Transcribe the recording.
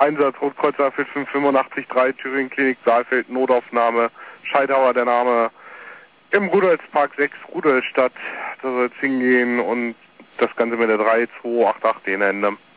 Einsatz Rotkreuz AFID 585-3, Thüringen Klinik Saalfeld, Notaufnahme, Scheidauer der Name, im Rudolfspark 6, Rudolstadt, da soll es hingehen und das Ganze mit der 3288 in Ende.